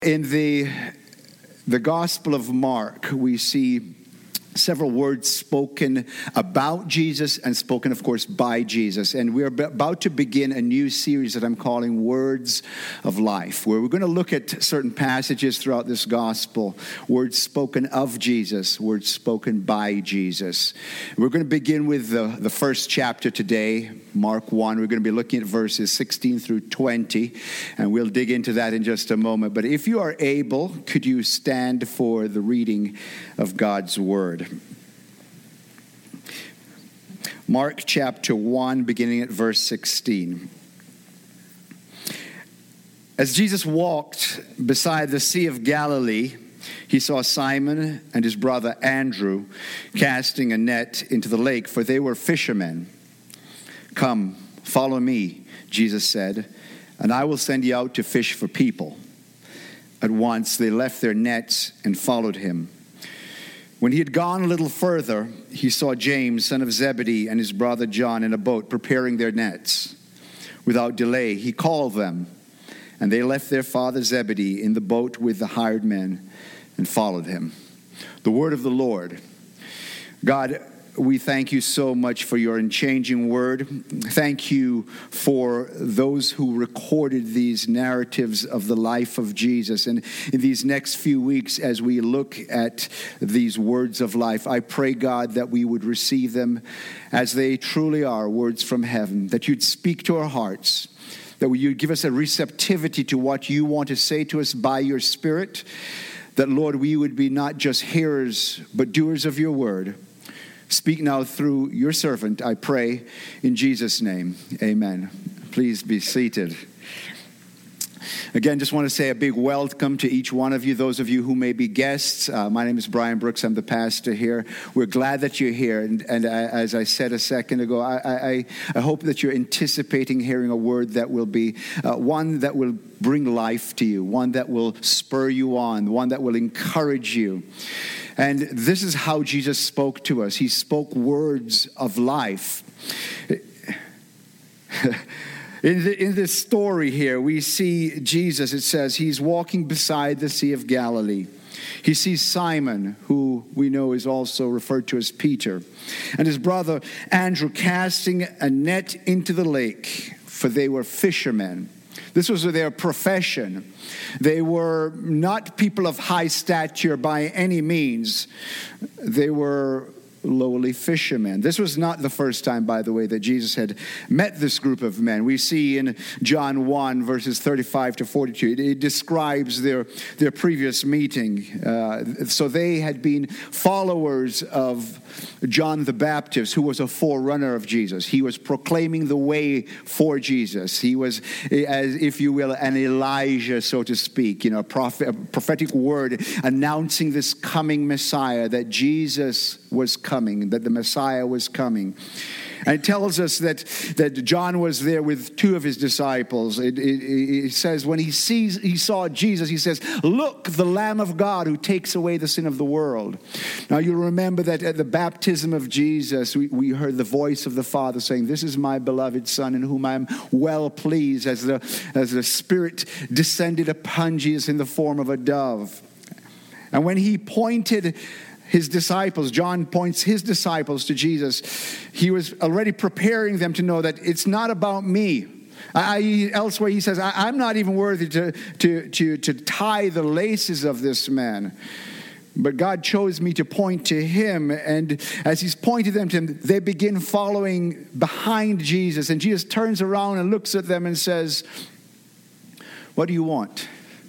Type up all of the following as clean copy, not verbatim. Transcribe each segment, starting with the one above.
In the Gospel of Mark, we see several words spoken about Jesus and spoken, of course, by Jesus. And we're about to begin a new series that I'm calling Words of Life, where we're going to look at certain passages throughout this gospel, words spoken of Jesus, words spoken by Jesus. We're going to begin with the first chapter today, Mark 1. We're going to be looking at verses 16 through 20, and we'll dig into that in just a moment. But if you are able, could you stand for the reading of God's Word? Mark chapter 1, beginning at verse 16. As Jesus walked beside the Sea of Galilee, he saw Simon and his brother Andrew casting a net into the lake, for they were fishermen. "Come, follow me," Jesus said, "and I will send you out to fish for people." At once they left their nets and followed him. When he had gone a little further, he saw James, son of Zebedee, and his brother John in a boat preparing their nets. Without delay, he called them, and they left their father Zebedee in the boat with the hired men and followed him. The word of the Lord. God, we thank you so much for your unchanging word. Thank you for those who recorded these narratives of the life of Jesus. And in these next few weeks, as we look at these words of life, I pray, God, that we would receive them as they truly are, words from heaven, that you'd speak to our hearts, that you'd give us a receptivity to what you want to say to us by your Spirit, that, Lord, we would be not just hearers, but doers of your word. Speak now through your servant, I pray, in Jesus' name. Amen. Please be seated. Again, just want to say a big welcome to each one of you, those of you who may be guests. My name is Brian Brooks. I'm the pastor here. We're glad that you're here. And as I said a second ago, I hope that you're anticipating hearing a word that will be one that will bring life to you, one that will spur you on, one that will encourage you. And this is how Jesus spoke to us. He spoke words of life. In this story here, we see Jesus, it says, he's walking beside the Sea of Galilee. He sees Simon, who we know is also referred to as Peter, and his brother Andrew casting a net into the lake, for they were fishermen. This was their profession. They were not people of high stature by any means. They were lowly fishermen. This was not the first time, by the way, that Jesus had met this group of men. We see in John 1, verses 35 to 42, it describes their previous meeting. So they had been followers of John the Baptist, who was a forerunner of Jesus. He was proclaiming the way for Jesus. He was, as if you will, an Elijah, so to speak, a prophetic word announcing this coming Messiah, that Jesus was coming, that the Messiah was coming. And it tells us that John was there with two of his disciples. It says when he saw Jesus, he says, "Look, the Lamb of God who takes away the sin of the world." Now you remember that at the baptism of Jesus, we heard the voice of the Father saying, "This is my beloved Son in whom I am well pleased," as the Spirit descended upon Jesus in the form of a dove. And when he pointed his disciples, John points his disciples to Jesus, he was already preparing them to know that it's not about me. Elsewhere he says, I'm not even worthy to tie the laces of this man. But God chose me to point to him. And as he's pointed them to him, they begin following behind Jesus. And Jesus turns around and looks at them and says, "What do you want?"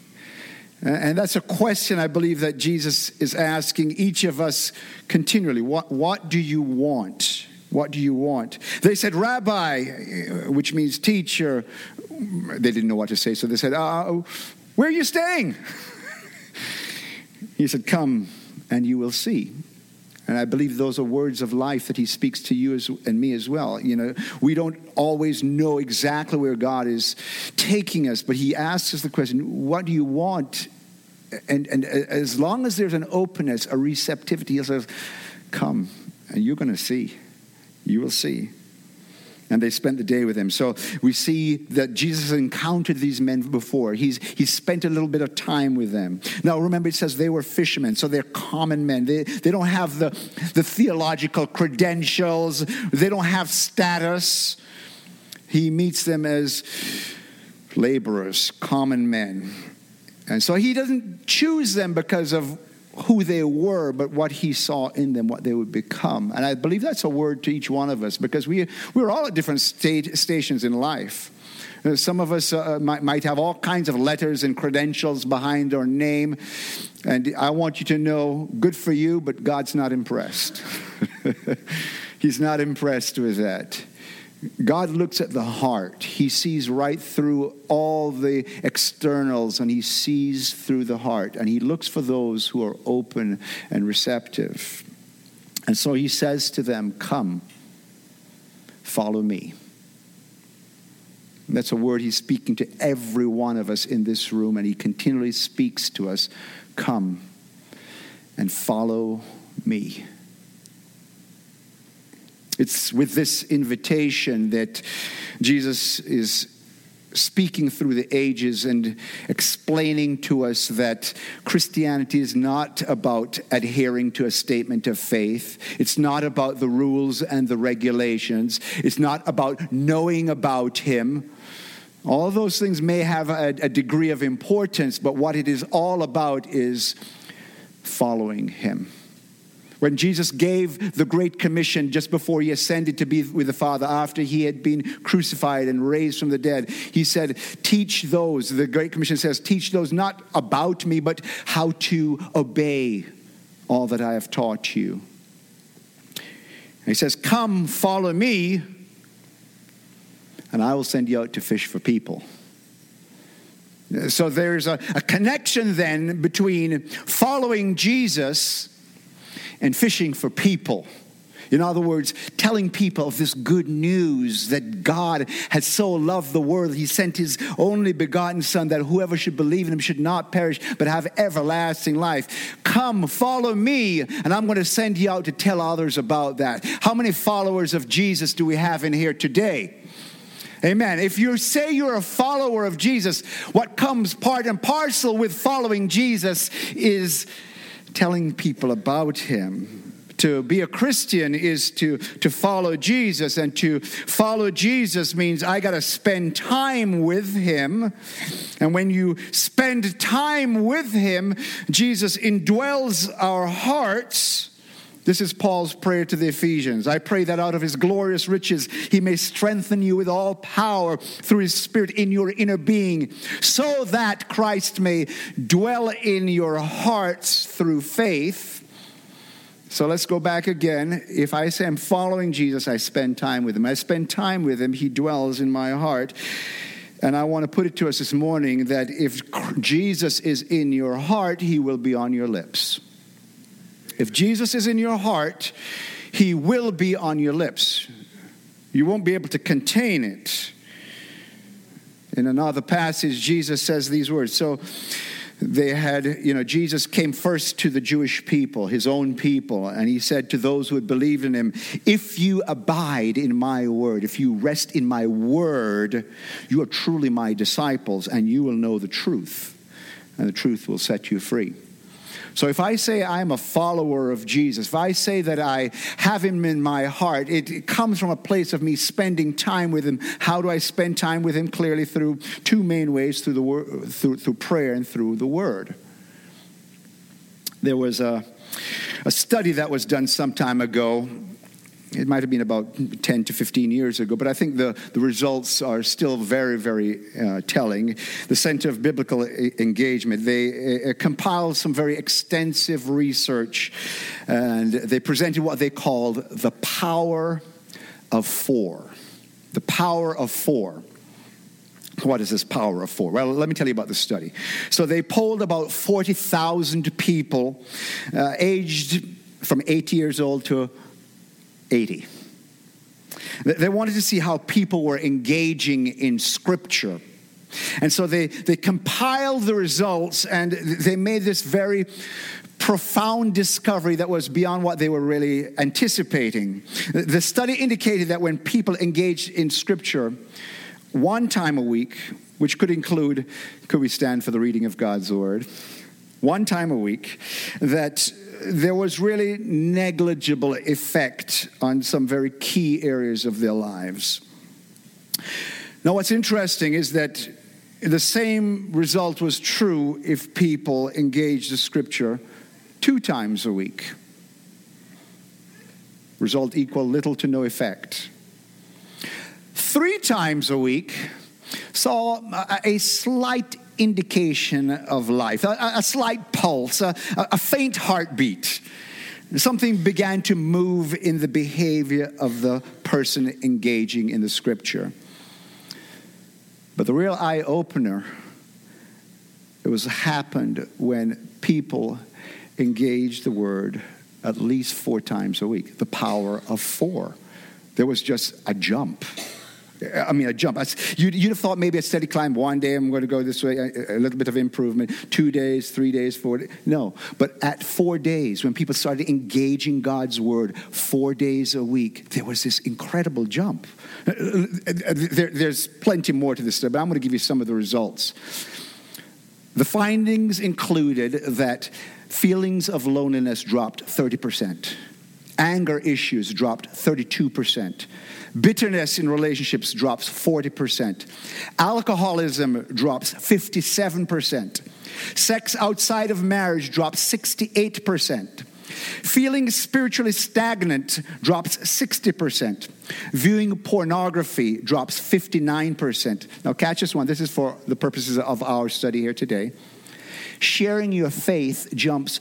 And that's a question I believe that Jesus is asking each of us continually. What do you want? What do you want? They said, "Rabbi," which means teacher. They didn't know what to say, so they said, "Where are you staying?" He said, "Come and you will see." And I believe those are words of life that he speaks to you and me as well. We don't always know exactly where God is taking us, but he asks us the question, what do you want? And as long as there's an openness, a receptivity, he says, "Come, and you're going to see. You will see." And they spent the day with him. So we see that Jesus encountered these men before. He spent a little bit of time with them. Now remember, it says they were fishermen, so they're common men. They don't have the theological credentials. They don't have status. He meets them as laborers, common men. And so he doesn't choose them because of who they were, but what he saw in them, what they would become. And I believe that's a word to each one of us, because we're all at different stations in life. Some of us might have all kinds of letters and credentials behind our name, and I want you to know, good for you, but God's not impressed. He's not impressed with that. God looks at the heart. He sees right through all the externals, and he sees through the heart. And he looks for those who are open and receptive. And so he says to them, come, follow me. And that's a word he's speaking to every one of us in this room, and he continually speaks to us, come and follow me. It's with this invitation that Jesus is speaking through the ages and explaining to us that Christianity is not about adhering to a statement of faith. It's not about the rules and the regulations. It's not about knowing about him. All of those things may have a degree of importance, but what it is all about is following him. When Jesus gave the Great Commission just before he ascended to be with the Father, after he had been crucified and raised from the dead, he said, teach those, the Great Commission says, teach those not about me, but how to obey all that I have taught you. And he says, come, follow me, and I will send you out to fish for people. So there's a connection then between following Jesus and fishing for people. In other words, telling people of this good news that God has so loved the world, he sent his only begotten Son, that whoever should believe in him should not perish, but have everlasting life. Come, follow me, and I'm going to send you out to tell others about that. How many followers of Jesus do we have in here today? Amen. If you say you're a follower of Jesus, what comes part and parcel with following Jesus is telling people about him. To be a Christian is to follow Jesus, and to follow Jesus means I got to spend time with him. And when you spend time with him, Jesus indwells our hearts. This is Paul's prayer to the Ephesians. I pray that out of his glorious riches he may strengthen you with all power through his Spirit in your inner being, so that Christ may dwell in your hearts through faith. So let's go back again. If I say I'm following Jesus, I spend time with him. I spend time with him, he dwells in my heart. And I want to put it to us this morning that if Jesus is in your heart, he will be on your lips. If Jesus is in your heart, he will be on your lips. You won't be able to contain it. In another passage, Jesus says these words. So they had, Jesus came first to the Jewish people, his own people, and he said to those who had believed in him, if you abide in my word, if you rest in my word, you are truly my disciples, and you will know the truth, and the truth will set you free. So if I say I'm a follower of Jesus, if I say that I have him in my heart, it comes from a place of me spending time with him. How do I spend time with him? Clearly through two main ways, through the word, through prayer and through the word. There was a study that was done some time ago. It might have been about 10 to 15 years ago, but I think the results are still very, very telling. The Center of Biblical Engagement, they compiled some very extensive research, and they presented what they called the power of four. The power of four. What is this power of four? Well, let me tell you about the study. So they polled about 40,000 people aged from 8 years old to 80. They wanted to see how people were engaging in Scripture. And so they compiled the results, and they made this very profound discovery that was beyond what they were really anticipating. The study indicated that when people engaged in Scripture one time a week, which could include, could we stand for the reading of God's Word? One time a week, that there was really negligible effect on some very key areas of their lives. Now, what's interesting is that the same result was true if people engaged the Scripture 2 times a week. Result equal little to no effect. 3 times a week saw a slight indication of life, a slight pulse, a faint heartbeat. Something began to move in the behavior of the person engaging in the Scripture. But the real eye-opener, it happened when people engaged the Word at least 4 times a week. The power of 4. There was just a jump. A jump. You'd have thought maybe a steady climb. One day I'm going to go this way, a little bit of improvement. 2 days, 3 days, 4 days. No, but at 4 days, when people started engaging God's Word 4 days a week, there was this incredible jump. There's plenty more to this stuff, but I'm going to give you some of the results. The findings included that feelings of loneliness dropped 30%. Anger issues dropped 32%. Bitterness in relationships drops 40%. Alcoholism drops 57%. Sex outside of marriage drops 68%. Feeling spiritually stagnant drops 60%. Viewing pornography drops 59%. Now catch this one. This is for the purposes of our study here today. Sharing your faith jumps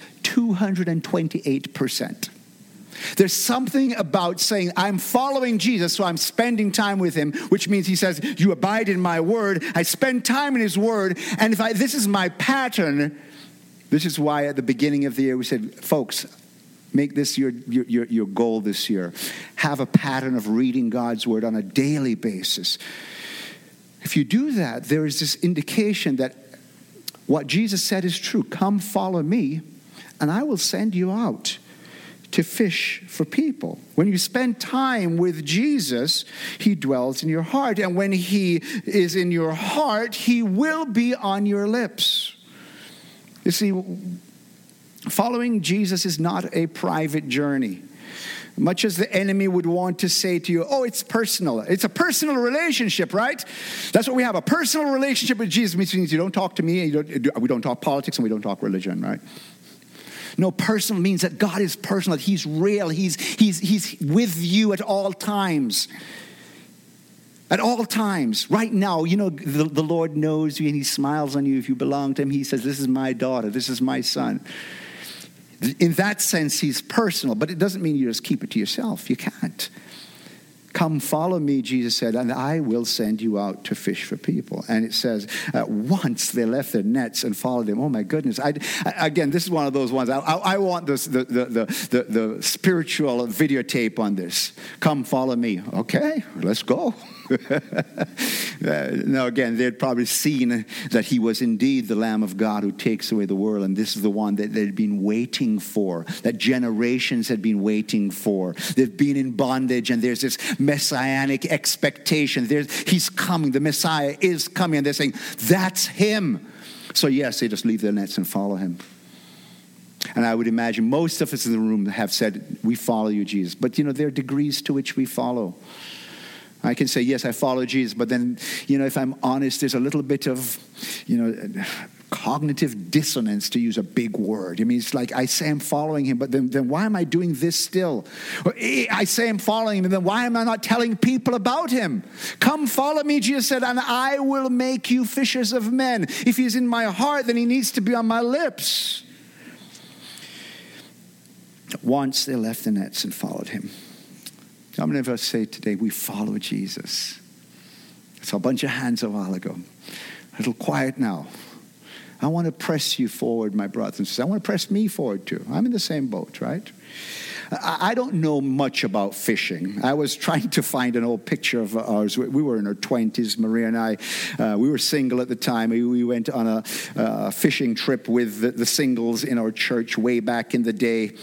228%. There's something about saying, I'm following Jesus, so I'm spending time with him, which means he says, you abide in my word. I spend time in his word, and this is my pattern. This is why at the beginning of the year we said, folks, make this your goal this year. Have a pattern of reading God's word on a daily basis. If you do that, there is this indication that what Jesus said is true. Come follow me, and I will send you out to fish for people. When you spend time with Jesus, he dwells in your heart. And when he is in your heart, he will be on your lips. You see, following Jesus is not a private journey. Much as the enemy would want to say to you, oh, it's personal. It's a personal relationship, right? That's what we have, a personal relationship with Jesus. Which means you don't talk to me, we don't talk politics, and we don't talk religion, right? No, personal means that God is personal, that he's real, he's with you at all times. At all times. Right now, the Lord knows you and he smiles on you if you belong to him. He says, this is my daughter, this is my son. In that sense, he's personal, but it doesn't mean you just keep it to yourself. You can't. Come follow me, Jesus said, and I will send you out to fish for people. And it says, once they left their nets and followed him. Oh my goodness! Again, this is one of those ones. I want the spiritual videotape on this. Come follow me. Okay, let's go. Now again, they'd probably seen that he was indeed the Lamb of God who takes away the world, and this is the one that they'd been waiting for, that generations had been waiting for. They've been in bondage, and there's this messianic expectation. He's coming, the Messiah is coming, and they're saying, that's him. So yes, they just leave their nets and follow him. And I would imagine most of us in the room have said, we follow you, Jesus. But there are degrees to which we follow. I can say, yes, I follow Jesus, but then, if I'm honest, there's a little bit of, cognitive dissonance, to use a big word. It's like I say I'm following him, but then why am I doing this still? Or, I say I'm following him, and then why am I not telling people about him? Come follow me, Jesus said, and I will make you fishers of men. If he's in my heart, then he needs to be on my lips. Once they left the nets and followed him. How many of us say today, we follow Jesus? I saw a bunch of hands a while ago. A little quiet now. I want to press you forward, my brothers and sisters. I want to press me forward too. I'm in the same boat, right? I don't know much about fishing. I was trying to find an old picture of ours. We were in our 20s, Maria and I. We were single at the time. We went on a fishing trip with the singles in our church way back in the day.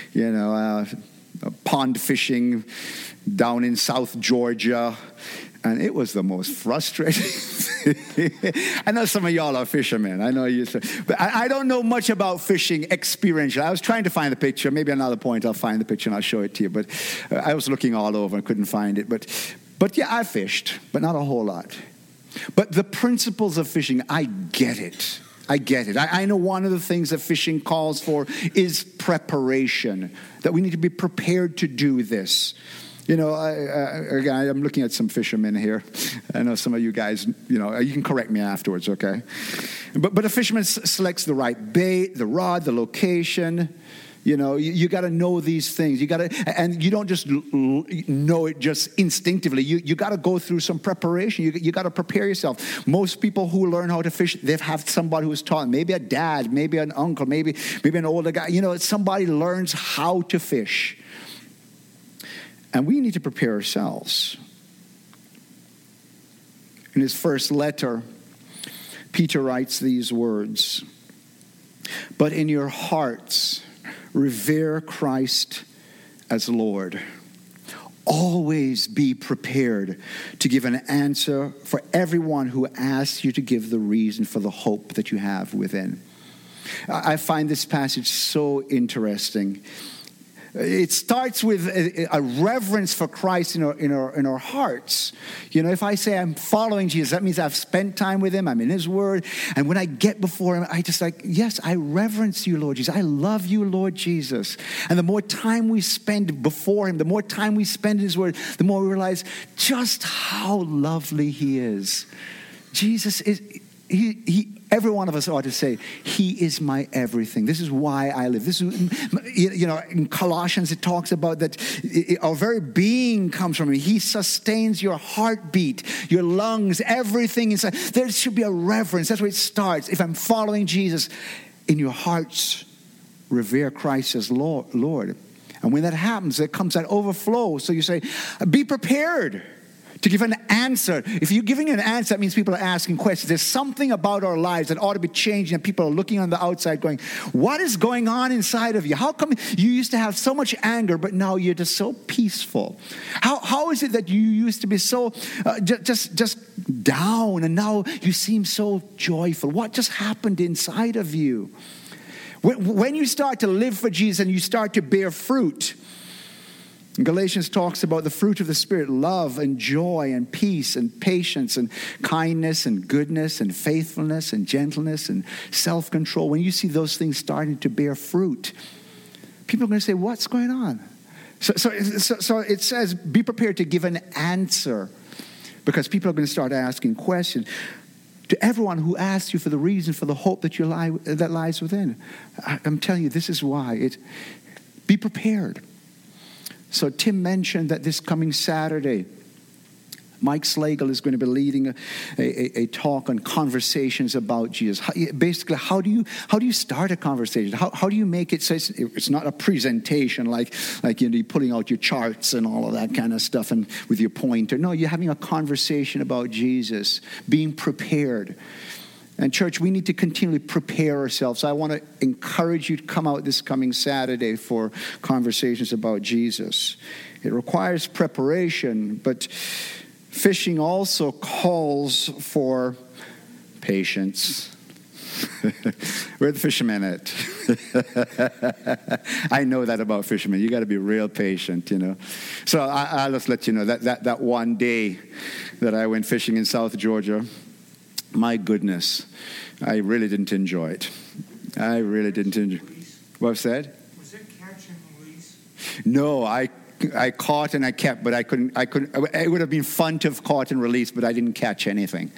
Pond fishing down in South Georgia. And it was the most frustrating. I know some of y'all are fishermen. I know you, but I don't know much about fishing experientially. I was trying to find the picture. Maybe another point I'll find the picture and I'll show it to you. But I was looking all over and couldn't find it. But yeah, I fished, but not a whole lot. But the principles of fishing, I get it. I know one of the things that fishing calls for is preparation, that we need to be prepared to do this. I'm looking at some fishermen here. I know some of you guys, you can correct me afterwards, okay? But a fisherman selects the right bait, the rod, the location. You got to know these things. And you don't just know it just instinctively. You got to go through some preparation. You got to prepare yourself. Most people who learn how to fish, they've had somebody who's taught them. Maybe a dad, maybe an uncle, maybe an older guy. Somebody learns how to fish. And we need to prepare ourselves. In his first letter, Peter writes these words, "But in your hearts, revere Christ as Lord. Always be prepared to give an answer for everyone who asks you to give the reason for the hope that you have within." I find this passage so interesting. It starts with a reverence for Christ in our hearts. If I say I'm following Jesus, that means I've spent time with him. I'm in his word. And when I get before him, yes, I reverence you, Lord Jesus. I love you, Lord Jesus. And the more time we spend before him, the more time we spend in his word, the more we realize just how lovely he is. Jesus is... Every one of us ought to say, he is my everything. This is why I live. This is, in Colossians it talks about that our very being comes from him. He sustains your heartbeat, your lungs, everything inside. There should be a reverence. That's where it starts. If I'm following Jesus, in your hearts, revere Christ as Lord. And when that happens, there comes that overflow. So you say, be prepared to give an answer. If you're giving an answer, that means people are asking questions. There's something about our lives that ought to be changing, and people are looking on the outside going, what is going on inside of you? How come you used to have so much anger, but now you're just so peaceful? How is it that you used to be so just down, and now you seem so joyful? What just happened inside of you? When you start to live for Jesus and you start to bear fruit, Galatians talks about the fruit of the Spirit: love and joy and peace and patience and kindness and goodness and faithfulness and gentleness and self-control. When you see those things starting to bear fruit, people are going to say, what's going on? So it says, be prepared to give an answer, because people are going to start asking questions. To everyone who asks you for the reason for the hope that lies within. I'm telling you, this is why. Be prepared. So Tim mentioned that this coming Saturday, Mike Slagle is going to be leading a talk on conversations about Jesus. Basically, how do you start a conversation? How do you make it so it's not a presentation like you're putting out your charts and all of that kind of stuff and with your pointer. No, you're having a conversation about Jesus, being prepared. And church, we need to continually prepare ourselves. So I want to encourage you to come out this coming Saturday for conversations about Jesus. It requires preparation, but fishing also calls for patience. Where are the fishermen at? I know that about fishermen. You got to be real patient, So I'll just let you know that one day that I went fishing in South Georgia, my goodness, I really didn't enjoy it. I really didn't enjoy it. What was that? Was it catch and release? No, I caught and I kept, but I couldn't. It would have been fun to have caught and released, but I didn't catch anything.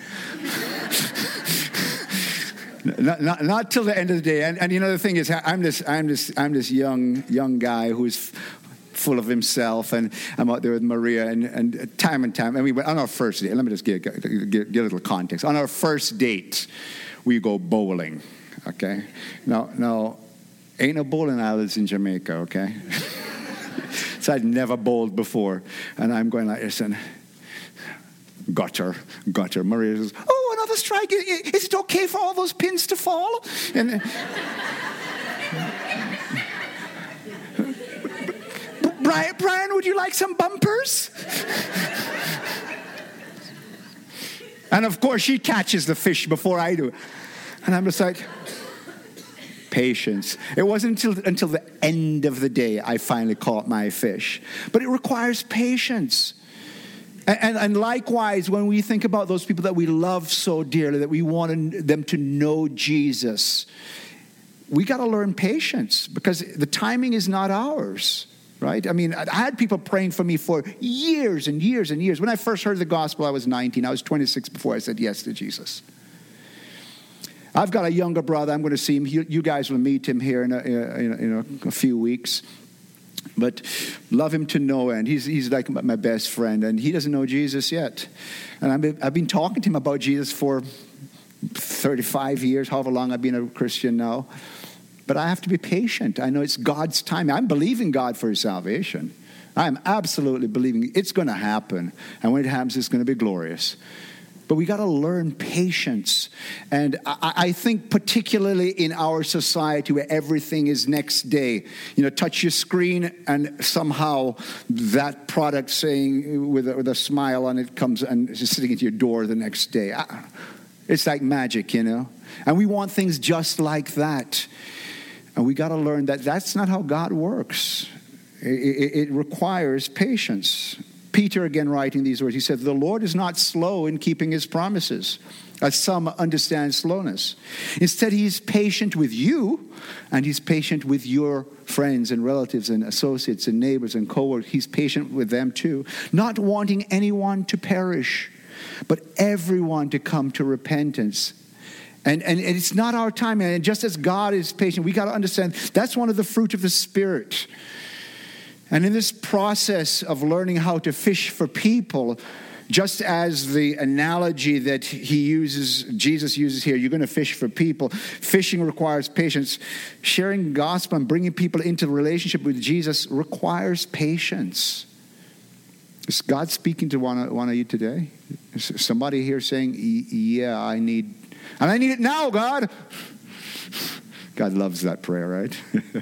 not till the end of the day. And the thing is, I'm this young guy who's full of himself, and I'm out there with Maria, and time, and we went on our first date. Let me just give a little context. On our first date, we go bowling, okay? Now, ain't no bowling alleys in Jamaica, okay? So I'd never bowled before. And I'm going like this, and gutter. Maria says, oh, another strike. Is it okay for all those pins to fall? And Brian, would you like some bumpers? And of course, she catches the fish before I do. And I'm just like, patience. It wasn't until the end of the day I finally caught my fish. But it requires patience. And likewise, when we think about those people that we love so dearly, that we want them to know Jesus, we got to learn patience because the timing is not ours. Right? I mean, I had people praying for me for years and years and years. When I first heard the gospel, I was 19. I was 26 before I said yes to Jesus. I've got a younger brother. I'm going to see him. You guys will meet him here in a few weeks. But love him to no end. He's like my best friend, and he doesn't know Jesus yet. And I've been talking to him about Jesus for 35 years, however long I've been a Christian now. But I have to be patient. I know it's God's time. I'm believing God for his salvation. I'm absolutely believing it's going to happen. And when it happens, it's going to be glorious. But we got to learn patience. And I think particularly in our society where everything is next day. You know, touch your screen and somehow that product saying with a smile on it comes and is sitting at your door the next day. It's like magic, you know. And we want things just like that. And we got to learn that that's not how God works. It requires patience. Peter, again, writing these words, he said, the Lord is not slow in keeping his promises, as some understand slowness. Instead, he's patient with you, and he's patient with your friends and relatives and associates and neighbors and co-workers. He's patient with them too, not wanting anyone to perish, but everyone to come to repentance. And it's not our time. And just as God is patient, we got to understand that's one of the fruit of the Spirit. And in this process of learning how to fish for people, just as the analogy that Jesus uses here, you're going to fish for people. Fishing requires patience. Sharing gospel and bringing people into relationship with Jesus requires patience. Is God speaking to one of you today? Is somebody here saying, yeah, I need it now, God. God loves that prayer, right?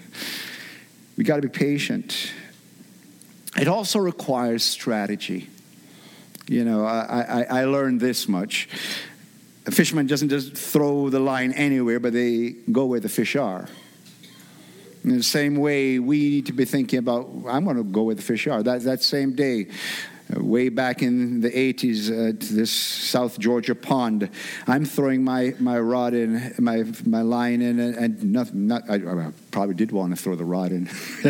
We got to be patient. It also requires strategy. You know, I learned this much. A fisherman doesn't just throw the line anywhere, but they go where the fish are. In the same way, we need to be thinking about, I'm going to go where the fish are. That same day, way back in the 80s at this South Georgia pond, I'm throwing my rod in, my line in, and nothing. I probably did want to throw the rod in.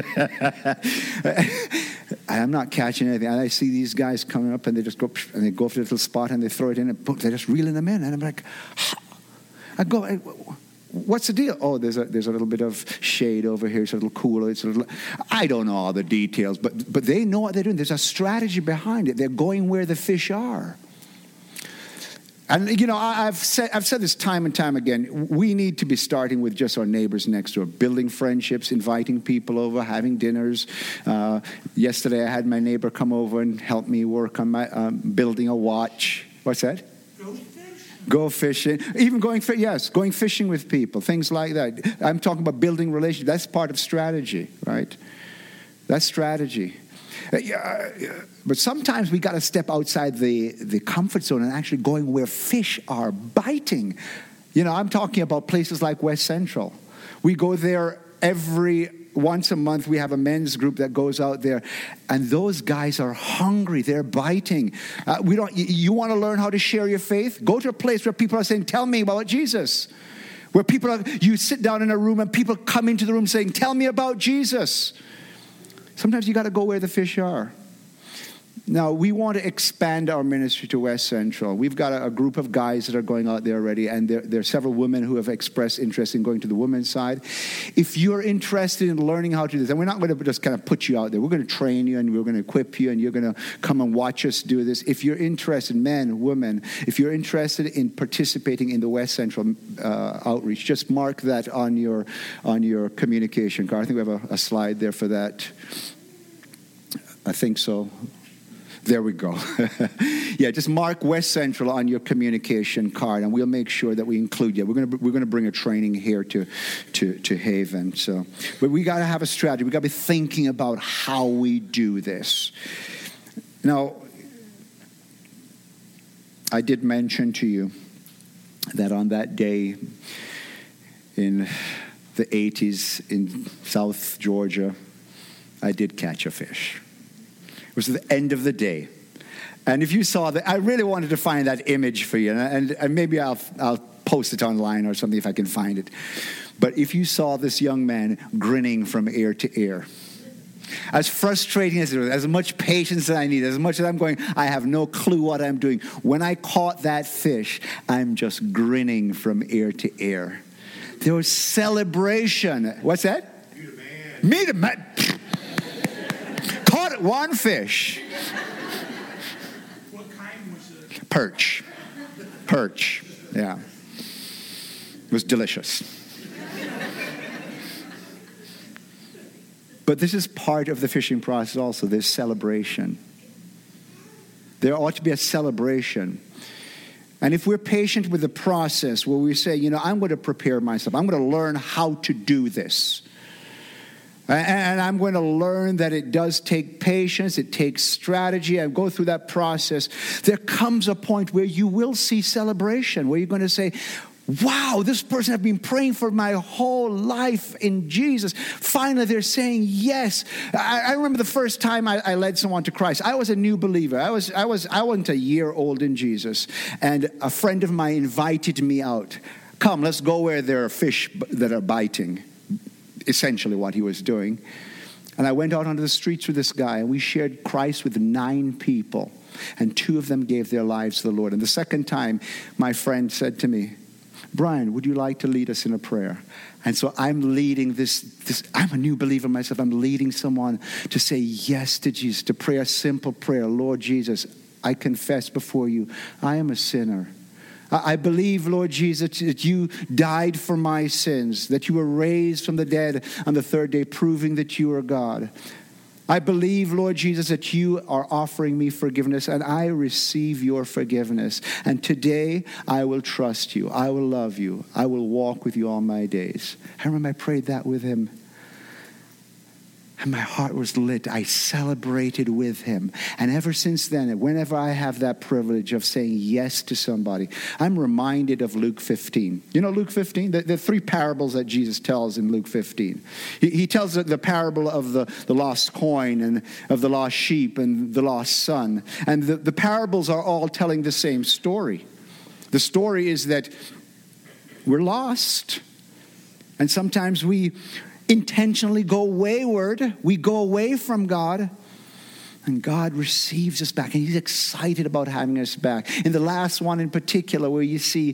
I'm not catching anything. And I see these guys coming up, and they just go and they go for the little spot, and they throw it in, and they just reeling them in. And I'm like, what's the deal? Oh, there's a little bit of shade over here. It's a little cooler. I don't know all the details, but they know what they're doing. There's a strategy behind it. They're going where the fish are. And, you know, I've said this time and time again. We need to be starting with just our neighbors next door, building friendships, inviting people over, having dinners. Yesterday, I had my neighbor come over and help me work on my building a watch. What's that? Go fishing. Even going fishing with people, things like that. I'm talking about building relationships. That's part of strategy, right? That's strategy. But sometimes we got to step outside the comfort zone and actually going where fish are biting. You know, I'm talking about places like West Central. We go there once a month. We have a men's group that goes out there, and those guys are hungry. They're biting. You want to learn how to share your faith? Go to a place where people are saying, "Tell me about Jesus." Where you sit down in a room and people come into the room saying, "Tell me about Jesus." Sometimes you got to go where the fish are. Now, we want to expand our ministry to West Central. We've got a group of guys that are going out there already, and there are several women who have expressed interest in going to the women's side. If you're interested in learning how to do this, and we're not going to just kind of put you out there. We're going to train you, and we're going to equip you, and you're going to come and watch us do this. If you're interested, men, women, if you're interested in participating in the West Central outreach, just mark that on your communication card. I think we have a slide there for that. I think so. There we go. Yeah, just mark West Central on your communication card, and we'll make sure that we include you. We're going to bring a training here to Haven. So, but we got to have a strategy. We got to be thinking about how we do this. Now, I did mention to you that on that day in the 80s in South Georgia, I did catch a fish. It was the end of the day. And if you saw that, I really wanted to find that image for you. And maybe I'll post it online or something if I can find it. But if you saw this young man grinning from ear to ear, as frustrating as it was, as much patience as I need, as much as I'm going, I have no clue what I'm doing. When I caught that fish, I'm just grinning from ear to ear. There was celebration. What's that? You the man. Me the man. Caught one fish. What kind was it? Perch. Yeah. It was delicious. But this is part of the fishing process also. There's celebration. There ought to be a celebration. And if we're patient with the process where we say, I'm going to prepare myself. I'm going to learn how to do this. And I'm going to learn that it does take patience. It takes strategy. I go through that process. There comes a point where you will see celebration, where you're going to say, wow, this person I've been praying for my whole life in Jesus. Finally, they're saying yes. I remember the first time I led someone to Christ. I was a new believer. I wasn't a year old in Jesus. And a friend of mine invited me out. Come, let's go where there are fish that are biting. Essentially what he was doing. And I went out onto the streets with this guy, and we shared Christ with 9 people. And 2 of them gave their lives to the Lord. And the second time, my friend said to me, Brian, would you like to lead us in a prayer? And so I'm leading this. I'm a new believer myself. I'm leading someone to say yes to Jesus, to pray a simple prayer. Lord Jesus, I confess before you, I am a sinner. I believe, Lord Jesus, that you died for my sins, that you were raised from the dead on the 3rd day, proving that you are God. I believe, Lord Jesus, that you are offering me forgiveness, and I receive your forgiveness. And today, I will trust you. I will love you. I will walk with you all my days. I remember I prayed that with him. And my heart was lit. I celebrated with him. And ever since then, whenever I have that privilege of saying yes to somebody, I'm reminded of Luke 15. You know Luke 15? The 3 parables that Jesus tells in Luke 15. He tells the parable of the lost coin and of the lost sheep and the lost son. And the parables are all telling the same story. The story is that we're lost. And sometimes we intentionally go wayward. We go away from God, and God receives us back, and he's excited about having us back. In the last one in particular, where you see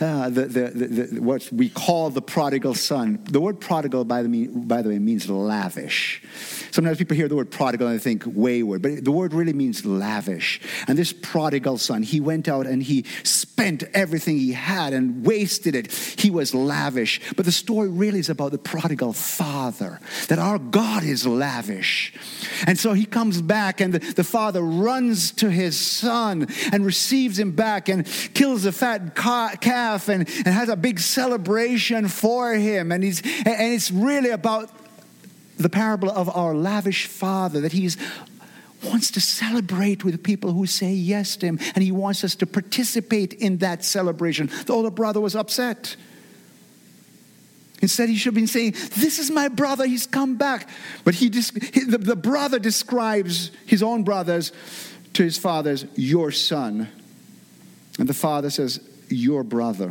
what we call the prodigal son. The word prodigal, by the way, means lavish. Sometimes people hear the word prodigal and they think wayward, but the word really means lavish. And this prodigal son, he went out and he spent everything he had and wasted it. He was lavish. But the story really is about the prodigal father, that our God is lavish. And so he comes back, and the father runs to his son and receives him back and kills a fat calf and has a big celebration for him. And it's really about the parable of our lavish father, that he wants to celebrate with people who say yes to him, and he wants us to participate in that celebration. The older brother was upset. Instead, he should have been saying, this is my brother, he's come back. But the brother describes his own brothers to his father as your son. And the father says, your brother.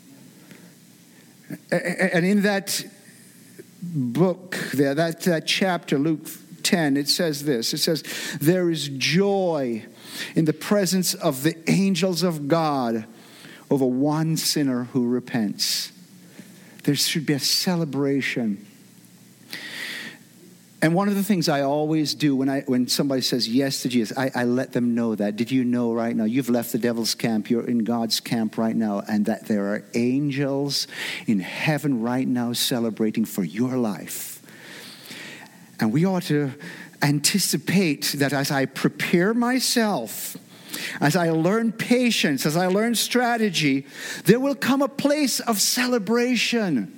And in that book there, that chapter, Luke 10, it says this. It says, there is joy in the presence of the angels of God over one sinner who repents. There should be a celebration. And one of the things I always do when somebody says yes to Jesus, I let them know that. Did you know right now, you've left the devil's camp, you're in God's camp right now, and that there are angels in heaven right now celebrating for your life. And we ought to anticipate that as I prepare myself, as I learn patience, as I learn strategy, there will come a place of celebration.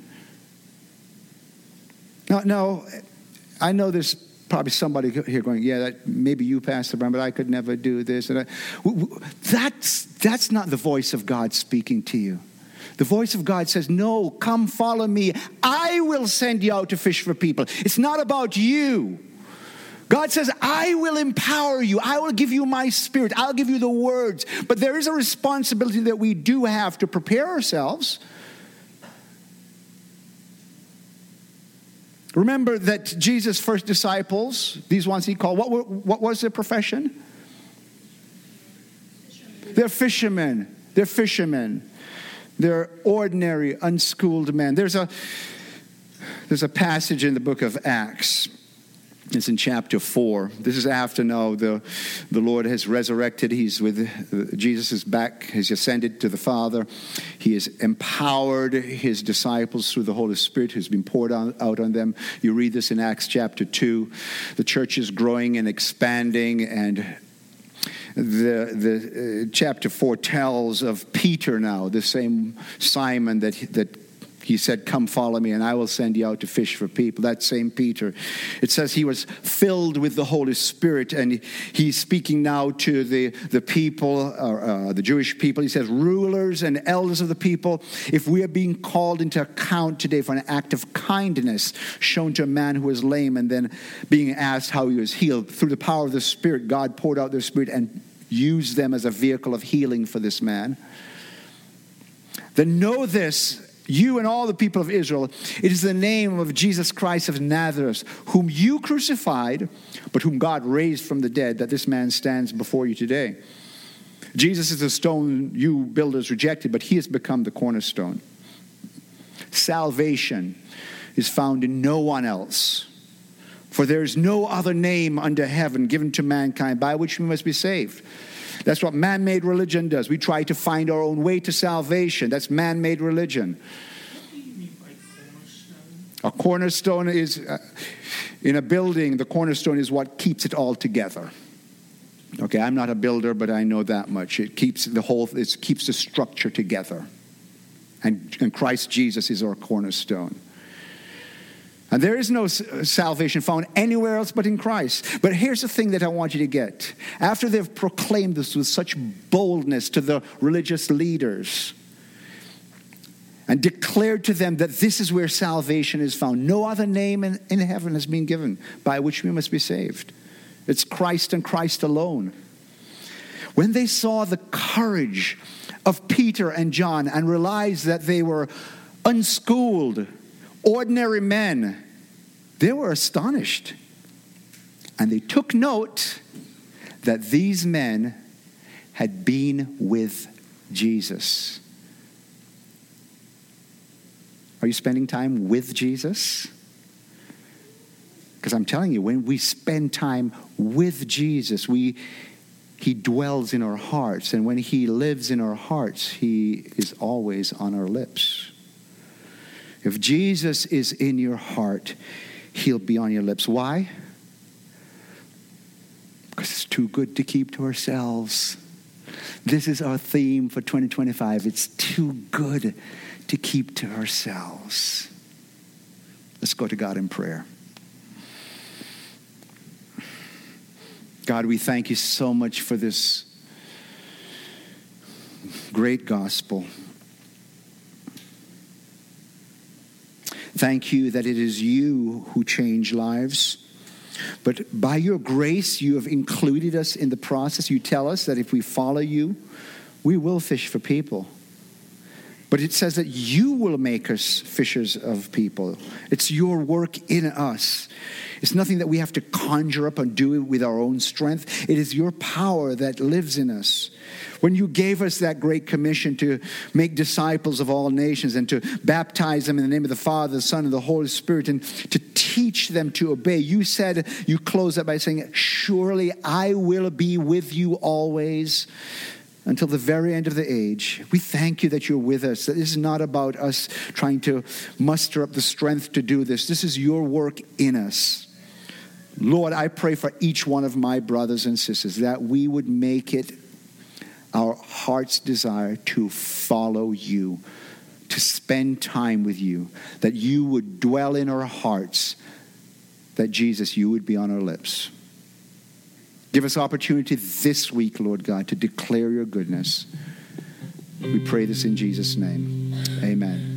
Now, I know there's probably somebody here going, yeah, that maybe you, Pastor Brown, but I could never do this. And that's not the voice of God speaking to you. The voice of God says, no, come follow me. I will send you out to fish for people. It's not about you. God says, I will empower you. I will give you my spirit. I'll give you the words. But there is a responsibility that we do have to prepare ourselves. Remember that Jesus' first disciples, these ones he called, what was their profession? They're fishermen. They're fishermen. They're ordinary, unschooled men. There's a passage in the book of Acts. It's in chapter 4. This is after now the Lord has resurrected. Jesus is back. He's ascended to the Father. He has empowered his disciples through the Holy Spirit who's been poured out on them. You read this in Acts chapter 2. The church is growing and expanding, and the chapter 4 tells of Peter now, the same Simon that he said, come follow me and I will send you out to fish for people. That same Peter. It says he was filled with the Holy Spirit, and he's speaking now to the people, the Jewish people. He says, rulers and elders of the people, if we are being called into account today for an act of kindness shown to a man who was lame and then being asked how he was healed, through the power of the Spirit, God poured out their Spirit and used them as a vehicle of healing for this man. Then know this, you and all the people of Israel, it is the name of Jesus Christ of Nazareth, whom you crucified, but whom God raised from the dead, that this man stands before you today. Jesus is the stone you builders rejected, but he has become the cornerstone. Salvation is found in no one else, for there is no other name under heaven given to mankind by which we must be saved. That's what man-made religion does. We try to find our own way to salvation. That's man-made religion. What do you mean by cornerstone? A cornerstone is, in a building, the cornerstone is what keeps it all together. Okay, I'm not a builder, but I know that much. It keeps it keeps the structure together. And Christ Jesus is our cornerstone. And there is no salvation found anywhere else but in Christ. But here's the thing that I want you to get. After they've proclaimed this with such boldness to the religious leaders and declared to them that this is where salvation is found, no other name in heaven has been given by which we must be saved. It's Christ and Christ alone. When they saw the courage of Peter and John and realized that they were unschooled, ordinary men, they were astonished. And they took note that these men had been with Jesus. Are you spending time with Jesus? Because I'm telling you, when we spend time with Jesus, He dwells in our hearts. And when He lives in our hearts, He is always on our lips. If Jesus is in your heart, He'll be on your lips. Why? Because it's too good to keep to ourselves. This is our theme for 2025. It's too good to keep to ourselves. Let's go to God in prayer. God, we thank you so much for this great gospel. Thank you that it is you who change lives. But by your grace, you have included us in the process. You tell us that if we follow you, we will fish for people. But it says that you will make us fishers of people. It's your work in us. It's nothing that we have to conjure up and do with our own strength. It is your power that lives in us. When you gave us that great commission to make disciples of all nations and to baptize them in the name of the Father, the Son, and the Holy Spirit, and to teach them to obey, you said, you closed that by saying, surely I will be with you always until the very end of the age. We thank you that you're with us. That this is not about us trying to muster up the strength to do this. This is your work in us. Lord, I pray for each one of my brothers and sisters that we would make it our heart's desire to follow you, to spend time with you, that you would dwell in our hearts, that Jesus, you would be on our lips. Give us opportunity this week, Lord God, to declare your goodness. We pray this in Jesus' name. Amen.